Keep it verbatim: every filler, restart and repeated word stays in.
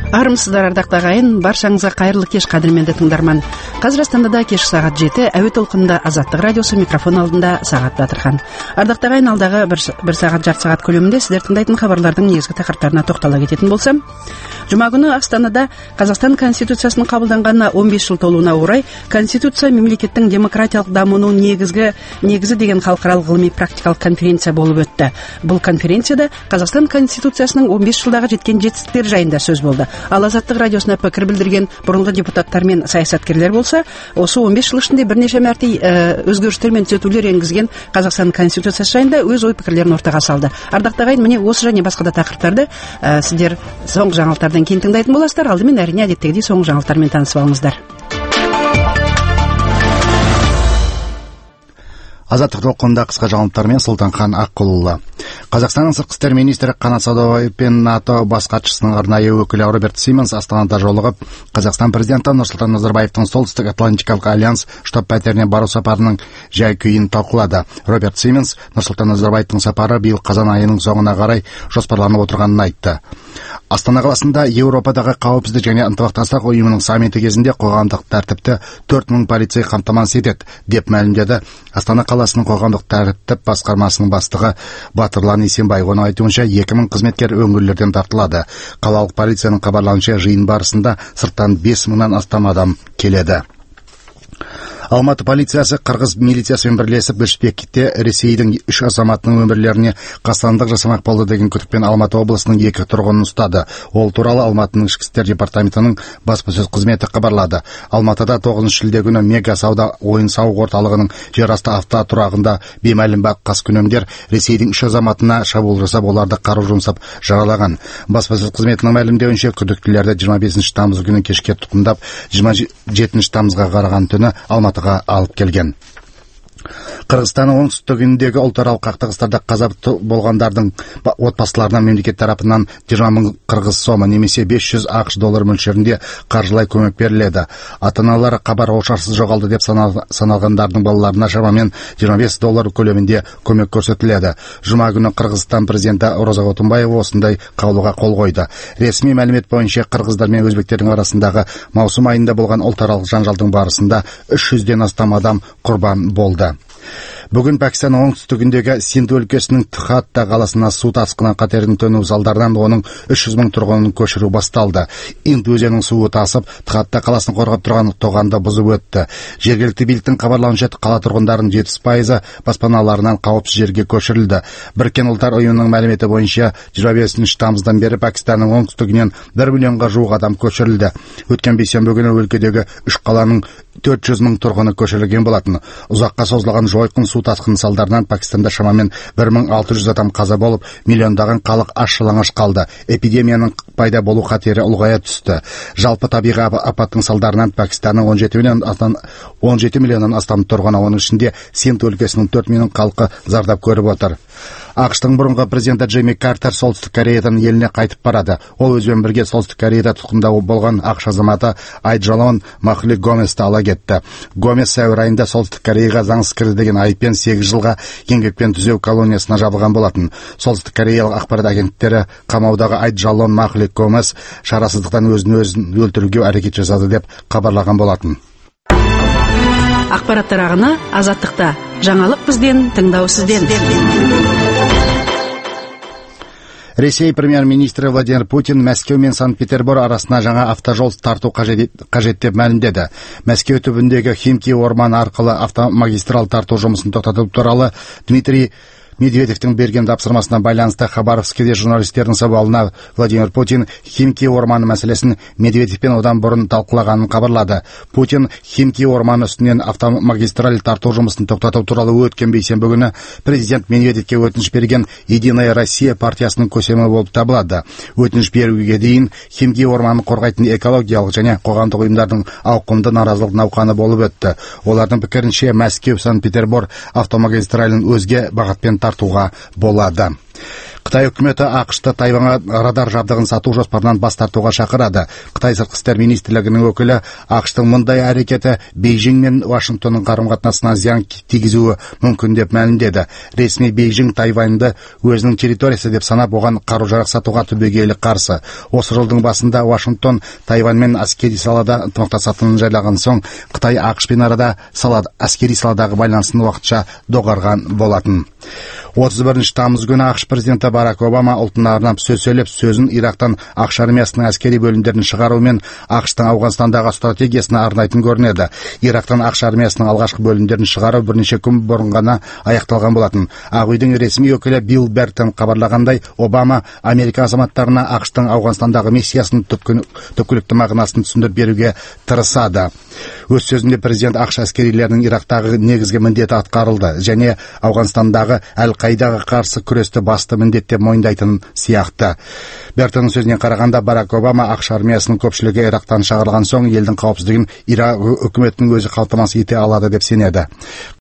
Армысыздар ардактуу агайын, баршаңызга кайырлуу кеш кадырменди тыңдарман. Казыр Астанада кеш саат жети, әуе толкунунда Азаттык радиосу, микрофон алдында Сагат Батырхан. Ардактуу агайын, алдагы бир саат жарты саат көлөмүндө сиздер тыңдайтын кабарлардын негизги тақырыптарына токтола кететін болсам, жума күнү Астанада Казакстан Конституциясынын кабылданганына он беш жыл толууна орай Конституция мемлекеттин демократиялык дамуунун негизги негизи деген халыкаралык гылымый практикалык конференция болуп өттү. Бул конференцияда Казакстан Конституциясынын он беш жылдагы жеткен жетистиктери жайында сөз болду. Ал Азаттык радиосуна пикир билдирген мурунку депутаттар мен саясаткерлер болсо, осы он беш жыл ичинде бир нече мәрте өзгөрүштөр менен түзөтүүлөр энгизген Казакстан Конституциясы жайында өз ой пикирлерин ортага салды. Ардактуу агайын, міне осы және басқа да тақырыптарды сиздер соңғы жаңалыктардан кийин тыңдайтын боласыздар. Алдымен әрине адеттегидей соңғы жаңалыктармен таанышып алыңыздар. Азаттык толкунунда кыска жаңалыктар менен Султанхан Аккулулла. Казакстандын сырткы иштер министри Канат Садоваев пен НАТО бас катчысынын арнайы өкүлү Роберт Симмонс Астанада жолугуп, Казакстан президенти Нурсултан Назарбаевдин Солтүстүк Атлантикалык альянс штаб-пәтерине баруу сапарынын жай-күйүн талкуулады. Роберт Симмонс Нурсултан Назарбаевдин сапары быйыл казан айынын соңуна карай жоспарланып отурганын айтты. Астана каласында Европадагы каапсыздык жана ынтымакташтык уюмунун саммити кезинде коомдук тартипти төрт миң полицей камтамасыз этет, деп маалымдады Астана каласынын коомдук тартип башкармасынын баштыгы Батырлан Исенбаев. Онун айтуунча эки миң кызметкер өңүрлөрдөн тартылады. Калалык полициянын кабарлауынча жыйын барысында сырттан беш миңден астам адам келеді. Алматы полициясы Кыргыз милициясымен бирлешип Бишкекте Ресейдин үч азаматынын өмүрлөрүнө кастандык жасамак болду деген күдүкпен Алматы облусунун эки тургунун уктады. Ол тууралуу Алматынын ички иштер департаментинин баспасөз кызмети кабарлады. Алматыда тогузунчу шилде күнү мега сауда оюн саук орталыгынын жер асты авто турагында беймәлим кас күнөмдер Ресейдин үч азаматына шабуул жасап, оларды кару жумсап жаралаган. Баспасөз кызметинин маалымдеуинче, күдүктүүлөрдү жыйырма бешинчи тамыз күнү кечке тутумдап, жыйырма жетинчи тамызга караган түнү Алматыга алып келген. Кыргызстандын оңтүстүгүндөгү ул таралык кактыгыстарда каза болгондордун отбасыларына мемлекет тарапынан жыйырма миң кыргыз сомы немесе беш жүз акш доллар мөлшөрүндө каржылай көмөк берилет. Ата-аналар кабар ошарсыз жоголду деп саналгандардын балаларына шамамен жыйырма беш доллар көлөмүндө көмөк көрсөтүлөт. Жума күнү Кыргызстан президенти Роза Отунбаева осундай каулууга кол койду. Ресми маалымет боюнча кыргыздар менен өзбектердин арасындагы маусум айында болгон ул таралык жанжалдын барысында үч жүздөн астам адам курбан болду. Бүгүн Пакистандын оңтүстүгүндөгү Синд өлкөсүнүн Тхатта каласына суу таскыны катеринин төнүү салдарынан онун үч жүз миң тургунун көчүрүү башталды. Инд өзөнүнүн суу тасып, Тхатта каласын коргоп турган тоганды бузуп өттү. Жергиликтүү бийликтин кабарлауынча, кала тургундарынын жетимиш пайызы баспаналарынан каапсыз жерге көчүрүлдү. Бириккен Улуттар уюмунун маалимети боюнча, жыйырма бешинчи тамыздан бери Пакистандын оңтүстүгүнөн бир миллионго жуук адам көчүрүлдү. Өткөн бейсенбі күнү өлкөдөгү үч каланын төрт жүз миң тургуну көчүрүлгөн болотун. Узакка созулган жойкун суу тасқыны салдарынан Пакистанда шамамен bir мың алты жүз адам каза болуп, миллиондаган калык аш-жалаңаш калды. Эпидемиянын пайда болуу катери улгая түстү. Жалпы табигый апаттын салдарынан Пакистандын он жети миллиондон астам тургуну, анын ичинде Синд өлкөсүнүн төрт миң калкы зардап көрүп отур. АКШтын мурунку президенти Джейми Картер Солтүстүк Кореядан элине кайтып барады. Ол өзү бирге Солтүстүк Кореяда туткунда болгон АКШ азаматы Айджалон Махли Гомести ала кетти. Гомес сәуір айында Солтүстүк Кореяга заңсыз кирди деген айыппен сегиз жылга эмгекпен түзөө колониясына жабылган болотун. Солтүстүк Кореялык акбарат агенттери камаудагы Айджалон Махли Гомес шарасыздыктан өзүн өзүн өлтүрүүгө аракет жасады деп кабарлаган болотун. Акбараттар агына Азаттыкта. Жаңалык бизден, тыңдоо сизден. Ресей премьер-министри Владимир Путин Мәскеу мен Санкт-Петербург арасына жаңа автожол тартуу кажет деп маалымдады. Мәскеу түбүндөгү Химки орман аркылы автомагистраль тартуу жумусын токтотуу тууралуу Дмитрий Медведевтің берген тапсырмасына байланысты Хабаровскіде журналистердің сауалына Владимир Путин Химки орманы мәселесін Медведевпен одан бұрын талқылағанын хабарлады. Путин Химки орманы үстінен автомагистраль тарту жұмысын тоқтату туралы өткен бейсенбі күні президент Медведевке өтініш берген Единая Россия партиясының көсемі болып табылады. Өтініш беруге дейін Химки орманы қорғайтын экологиялық және қоғамдық ұйымдардың ауқымды наразылық науқаны болып өтті. Олардың пікірінше Мәскеу Санкт-Петербург автомагистралін өзге бағытпен тартуға болады. Қытай үкіметі ақш-ты Тайваньға радар жабдығын сату жоспарынан бас тартуға шақырады. Қытай сыртқы істер министрлігінің өкілі ақш-тың мұндай әрекеті Бейжің мен Вашингтонның қарым-қатынасына зиян тигізуі мүмкін деп мәлімдеді. Ресми Бейжің Тайваньды өзінің территориясы деп санап, оған қару-жарақ сатуға түбегейлі қарсы. Осы жылдың басында Вашингтон Тайваньмен әскери салада ынтымақтасатынын жариялаған соң, Қытай ақш-пен арада салада әскери саладағы байланысын уақытша доғарған болатын. отыз бірінші тамыз күні ақш президенті Барак Обама ұлтына арнап сөз сөйлеп, сөзін Ирактан ақш армиясының әскери бөлімдерін шығару мен ақштың Ауғанстандағы стратегиясына арнайтын көрінеді. Ирактан ақш армиясының алғашқы бөлімдерін шығару бірнеше күн бұрын ғана аяқталған болатын. Ақ үйдің ресми өкілі Билл Бертон хабарлағандай, Обама Америка азаматтарына ақштың Ауғанстандағы миссиясының түпкілікті мағынасын түсіндіріп беруге тырысады. Өз сөзінде президент ақш әскерилерінің Ирактағы негізгі міндеті атқарылды және Ауғанстандағы Әл-Қайдаға қарсы күресті басты міндет деп мойындайтын сияқты. Бертонның сөзіне қарағанда, Барак Обама ақш армиясының көпшілігі Ирактан шығарылған соң елдің қауіпсіздігін Ирак үкіметінің өзі қамтамасыз ете алады деп сенеді.